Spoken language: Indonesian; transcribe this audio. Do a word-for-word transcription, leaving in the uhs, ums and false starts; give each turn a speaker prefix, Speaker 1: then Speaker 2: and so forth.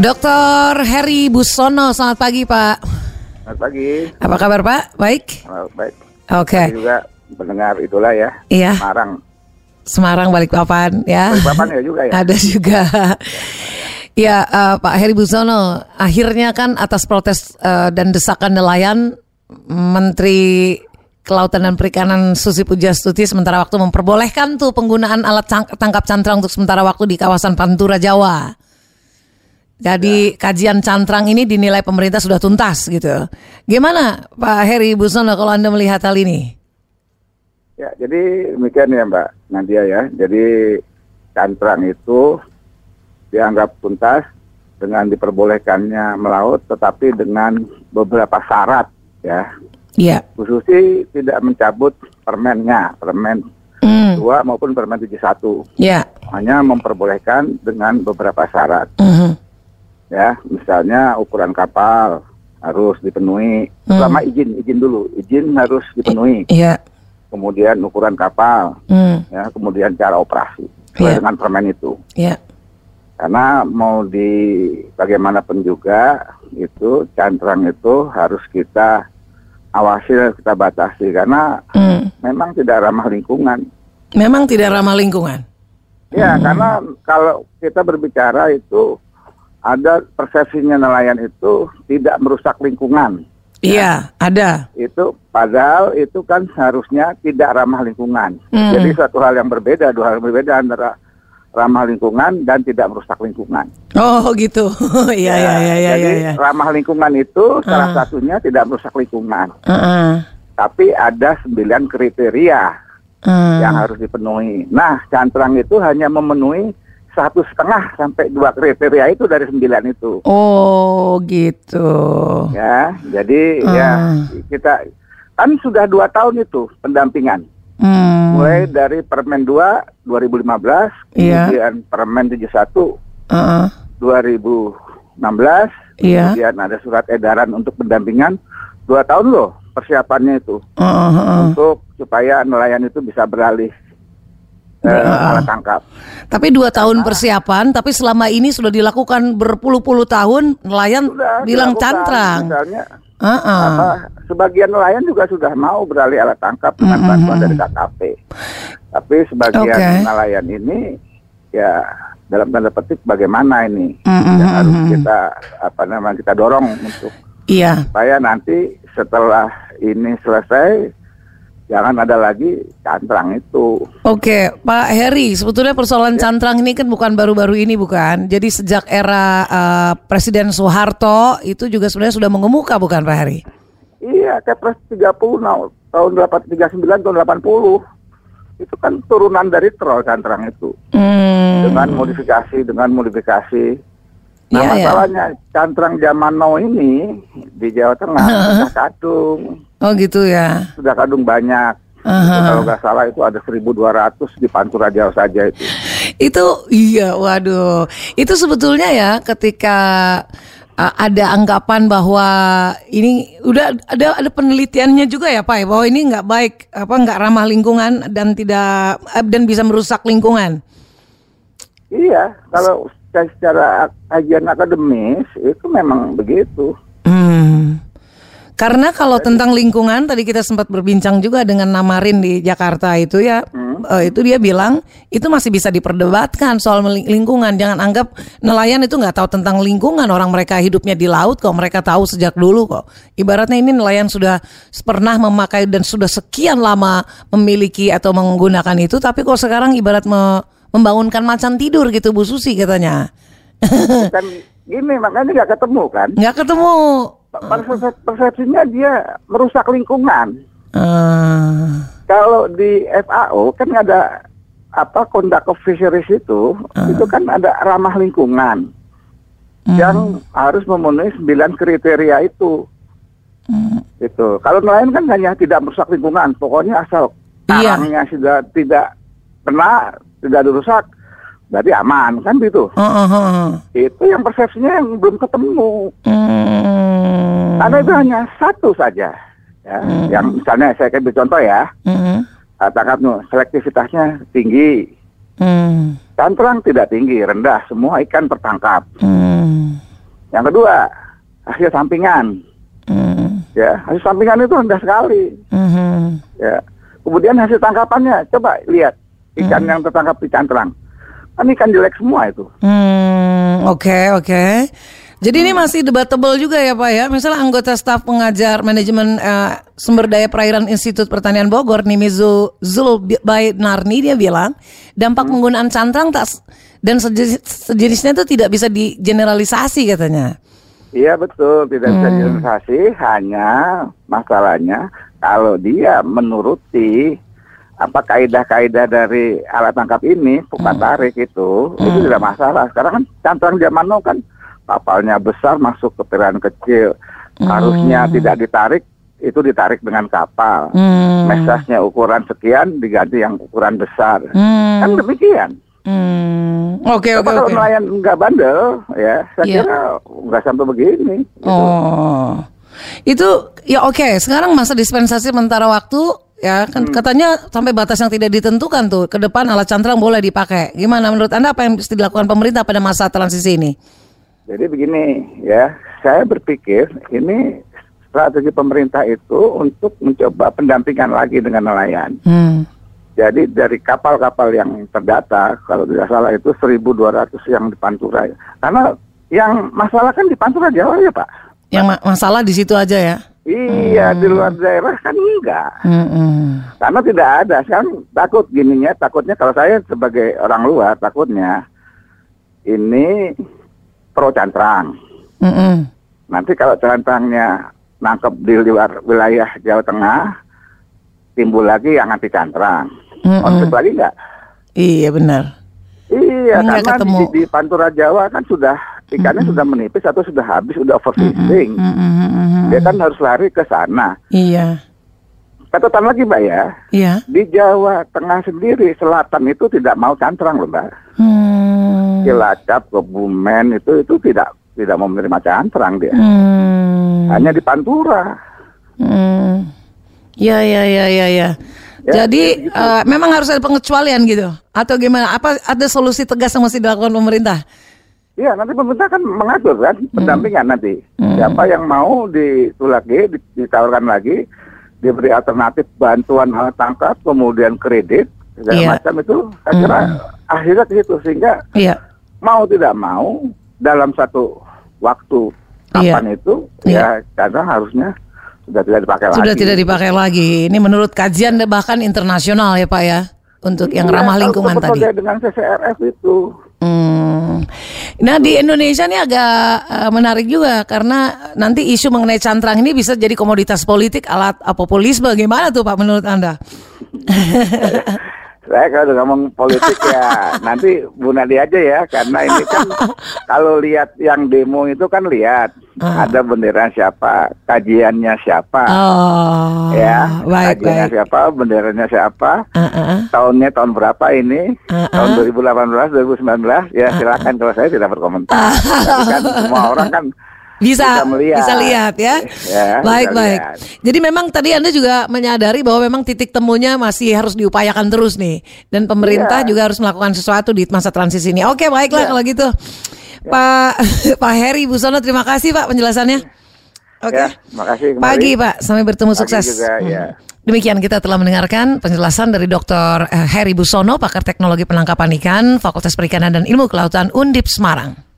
Speaker 1: dokter Heri Busono, selamat pagi Pak.
Speaker 2: Selamat pagi.
Speaker 1: Apa kabar Pak? Baik?
Speaker 2: Oh, baik.
Speaker 1: Oke. Okay.
Speaker 2: Saya juga mendengar itulah ya.
Speaker 1: Iya.
Speaker 2: Semarang.
Speaker 1: Semarang, Balikpapan ya.
Speaker 2: Balikpapan ya juga ya.
Speaker 1: Ada juga. Ya uh, Pak Heri Busono, akhirnya kan atas protes uh, dan desakan nelayan, Menteri Kelautan dan Perikanan Susi Pujastuti sementara waktu memperbolehkan tuh penggunaan alat cang- tangkap cantrang untuk sementara waktu di kawasan Pantura Jawa. Jadi ya. Kajian cantrang ini dinilai pemerintah sudah tuntas gitu. Gimana Pak Heri Busono kalau Anda melihat hal ini?
Speaker 2: Ya, jadi demikian ya Mbak Nadia ya. Jadi cantrang itu dianggap tuntas dengan diperbolehkannya melaut, tetapi dengan beberapa syarat ya.
Speaker 1: Iya.
Speaker 2: Khususnya tidak mencabut permennya, permen mm. dua maupun permen tujuh puluh satu.
Speaker 1: Iya.
Speaker 2: Hanya memperbolehkan dengan beberapa syarat.
Speaker 1: Mm-hmm.
Speaker 2: Ya, misalnya ukuran kapal harus dipenuhi, mm. selama izin, izin dulu, izin harus dipenuhi.
Speaker 1: Iya.
Speaker 2: Kemudian ukuran kapal, mm. ya, kemudian cara operasi sesuai yeah. dengan permen itu.
Speaker 1: Iya.
Speaker 2: Karena mau di bagaimanapun juga itu cantrang itu harus kita awasi, kita batasi karena mm. memang tidak ramah lingkungan.
Speaker 1: Memang tidak ramah lingkungan.
Speaker 2: Ya,
Speaker 1: mm.
Speaker 2: karena kalau kita berbicara itu ada persepsinya nelayan itu tidak merusak lingkungan.
Speaker 1: Iya, ya, ada.
Speaker 2: Itu padahal itu kan seharusnya tidak ramah lingkungan. Mm. Jadi suatu hal yang berbeda, dua hal yang berbeda antara ramah lingkungan dan tidak merusak lingkungan.
Speaker 1: Oh gitu. Iya, iya, iya, iya.
Speaker 2: Jadi
Speaker 1: ya, ya.
Speaker 2: ramah lingkungan itu salah
Speaker 1: uh.
Speaker 2: satunya tidak merusak lingkungan.
Speaker 1: Uh-uh.
Speaker 2: Tapi ada sembilan kriteria uh. yang harus dipenuhi. Nah, cantrang itu hanya memenuhi satu setengah sampai dua kriteria itu dari sembilan itu.
Speaker 1: Oh gitu.
Speaker 2: Ya, jadi uh. ya kita kan sudah dua tahun itu pendampingan. Hmm. Mulai dari Permen dua dua ribu lima belas,
Speaker 1: yeah.
Speaker 2: kemudian Permen tujuh puluh satu
Speaker 1: uh-uh.
Speaker 2: dua ribu enam belas, yeah. kemudian ada surat edaran untuk pendampingan dua tahun loh persiapannya itu uh-uh. untuk supaya nelayan itu bisa beralih uh, alat tangkap.
Speaker 1: Tapi dua tahun persiapan, tapi selama ini sudah dilakukan berpuluh-puluh tahun nelayan sudah bilang cantrang.
Speaker 2: Misalnya,
Speaker 1: uh-uh.
Speaker 2: apa, sebagian nelayan juga sudah mau beralih alat tangkap dengan mm-hmm. bantuan dari K K P. Tapi sebagian okay. nelayan ini ya dalam tanda petik bagaimana ini mm-hmm. yang harus kita apa namanya kita dorong untuk
Speaker 1: iya.
Speaker 2: supaya nanti setelah ini selesai jangan ada lagi cantrang itu.
Speaker 1: Oke, Pak Heri, sebetulnya persoalan ya. cantrang ini kan bukan baru-baru ini bukan? Jadi sejak era uh, Presiden Soeharto itu juga sebenarnya sudah mengemuka bukan Pak Heri?
Speaker 2: Iya, Kepres tiga puluh nah, tahun tiga puluh sembilan tahun delapan puluh itu kan turunan dari troll cantrang itu. Hmm. Dengan modifikasi, dengan modifikasi. Nah ya, masalahnya ya. cantrang zaman now ini di Jawa Tengah sudah kadung.
Speaker 1: Oh gitu ya.
Speaker 2: Sudah kadung banyak. Uh-huh. Itu, kalau nggak salah itu ada seribu dua ratus di Pantura Jawa saja itu. Itu
Speaker 1: iya, waduh. Itu sebetulnya ya ketika uh, ada anggapan bahwa ini udah ada ada penelitiannya juga ya Pak, bahwa ini nggak baik, apa nggak ramah lingkungan dan tidak uh, dan bisa merusak lingkungan.
Speaker 2: Iya, kalau secara kajian akademis itu memang begitu.
Speaker 1: Hmm. Karena kalau tentang lingkungan tadi kita sempat berbincang juga dengan Namarin di Jakarta itu ya, hmm. uh, itu dia bilang itu masih bisa diperdebatkan soal lingkungan. Jangan anggap nelayan itu nggak tahu tentang lingkungan, orang mereka hidupnya di laut kok, mereka tahu sejak dulu kok. Ibaratnya ini nelayan sudah pernah memakai dan sudah sekian lama memiliki atau menggunakan itu, tapi kok sekarang ibarat me- membangunkan macan tidur gitu Bu Susi katanya.
Speaker 2: Kan gini makanya nggak ketemu kan?
Speaker 1: Nggak ketemu.
Speaker 2: Persepsinya dia merusak lingkungan.
Speaker 1: Uh.
Speaker 2: Kalau di F A O kan ada apa conduct of fisheries itu, uh. itu kan ada ramah lingkungan uh. yang harus memenuhi sembilan kriteria itu. Uh. Itu. Kalau nelayan kan hanya tidak merusak lingkungan, pokoknya asal karangnya iya. sudah tidak kena, tidak dirusak, berarti aman kan gitu. Uh, uh, uh. Itu yang persepsinya yang belum ketemu. Uh. Karena itu hanya satu saja, ya. Uh. Yang misalnya saya kasih contoh ya, uh. tangkap selektivitasnya tinggi, uh. cantrang tidak tinggi, rendah, semua ikan tertangkap. Uh. Yang kedua, hasil sampingan. Hmm. Ya, hasil sampingan itu rendah sekali. Hmm. Ya. Kemudian hasil tangkapannya, coba lihat ikan hmm. yang tertangkap di cantrang. Kan ikan jelek semua itu.
Speaker 1: Hmm, oke, okay, oke. Okay. Jadi hmm. ini masih debatable juga ya Pak ya. Misalnya anggota staf pengajar manajemen uh, sumber daya perairan Institut Pertanian Bogor, Nimizu Zulbainarni, dia bilang dampak hmm. penggunaan cantrang tak dan sejenis, sejenisnya itu tidak bisa digeneralisasi katanya.
Speaker 2: Iya betul, tidak bisa hmm. digeneralisasi. Hanya masalahnya kalau dia menuruti apa kaidah-kaidah dari alat tangkap ini, pukat hmm. tarik itu, hmm. itu tidak masalah. Sekarang kan cantrang zaman now kan kapalnya besar masuk ke perairan kecil, hmm. harusnya tidak ditarik, itu ditarik dengan kapal. Hmm. Mesasnya ukuran sekian diganti yang ukuran besar, hmm. kan demikian.
Speaker 1: Hmm. Oke oke oke.
Speaker 2: Kalau nelayan nggak bandel, ya saya yeah. kira nggak sampai begini. Gitu.
Speaker 1: Oh, itu ya oke. Okay. Sekarang masa dispensasi sementara waktu. Ya kan hmm. katanya sampai batas yang tidak ditentukan tuh ke depan alat cantrang boleh dipakai. Gimana menurut Anda apa yang mesti dilakukan pemerintah pada masa transisi ini?
Speaker 2: Jadi begini ya, saya berpikir ini strategi pemerintah itu untuk mencoba pendampingan lagi dengan nelayan. Hmm. Jadi dari kapal-kapal yang terdata, kalau tidak salah itu seribu dua ratus yang di Pantura. Karena yang masalah kan di Pantura Jawa ya Pak.
Speaker 1: Yang ma- masalah di situ aja ya?
Speaker 2: Iya, hmm. di luar daerah kan enggak. Hmm. Karena tidak ada. Sekarang takut gininya, takutnya kalau saya sebagai orang luar, takutnya ini pro cantrang. Hmm. Nanti kalau cantrangnya nangkep di luar wilayah Jawa Tengah, timbul lagi yang anti cantrang. Hmm. Konflik lagi enggak?
Speaker 1: Iya benar.
Speaker 2: Iya, ini karena di, di Pantura Jawa kan sudah ikannya mm-hmm. sudah menipis atau sudah habis, sudah overfishing. Mm-hmm. Dia kan harus lari ke sana.
Speaker 1: Iya.
Speaker 2: Catatan lagi Mbak ya.
Speaker 1: Iya.
Speaker 2: Di Jawa Tengah sendiri, selatan itu tidak mau cantrang loh Mbak. Hmm. Cilacap, Kebumen itu itu tidak tidak mau menerima cantrang dia. Hmm. Hanya di Pantura.
Speaker 1: Hmm. Ya ya ya ya ya. Ya, jadi gitu. uh, memang harus ada pengecualian gitu atau gimana? Apa ada solusi tegas yang mesti dilakukan pemerintah?
Speaker 2: Iya, nanti pemerintah kan mengatur kan pendampingan hmm. nanti. Hmm. Siapa yang mau ditulak lagi, ditawarkan lagi, diberi alternatif bantuan alat tangkap, kemudian kredit segala yeah. macam itu. Saya kira hmm. akhirnya ke situ sehingga yeah. mau tidak mau dalam satu waktu kapan yeah. itu yeah. ya kadang harusnya sudah tidak dipakai
Speaker 1: sudah
Speaker 2: lagi.
Speaker 1: Sudah tidak dipakai lagi. Ini menurut kajian bahkan internasional ya Pak ya, untuk yang ya, ramah lingkungan tadi.
Speaker 2: Dengan C C R F itu.
Speaker 1: Hmm. Nah di Indonesia ini agak uh, menarik juga karena nanti isu mengenai cantrang ini bisa jadi komoditas politik alat uh, populisme. Gimana tuh Pak menurut Anda?
Speaker 2: Saya kalau ngomong politik ya nanti Bu Nadia aja ya, karena ini kan kalau lihat yang demo itu kan lihat uh. ada bendera siapa, kajiannya siapa, oh, ya, baik, kajiannya baik. siapa, benderanya siapa, uh-uh. tahunnya tahun berapa ini, uh-uh. tahun dua ribu delapan belas, dua ribu sembilan belas, ya silakan uh-uh. kalau saya tidak berkomentar. Tapi kan semua orang kan
Speaker 1: Bisa, bisa melihat. bisa lihat ya. ya baik bisa baik. Lihat. Jadi memang tadi Anda juga menyadari bahwa memang titik temunya masih harus diupayakan terus nih, dan pemerintah ya. juga harus melakukan sesuatu di masa transisi ini. Oke baiklah ya. kalau gitu, ya. Pak Pak Heri Busono, terima kasih Pak penjelasannya. Oke. Ya, makasih. Kembali. Pagi Pak, sampai bertemu Pagi sukses. Juga, ya. Demikian kita telah mendengarkan penjelasan dari Doktor Heri Busono, pakar teknologi penangkapan ikan, Fakultas Perikanan dan Ilmu Kelautan Undip Semarang.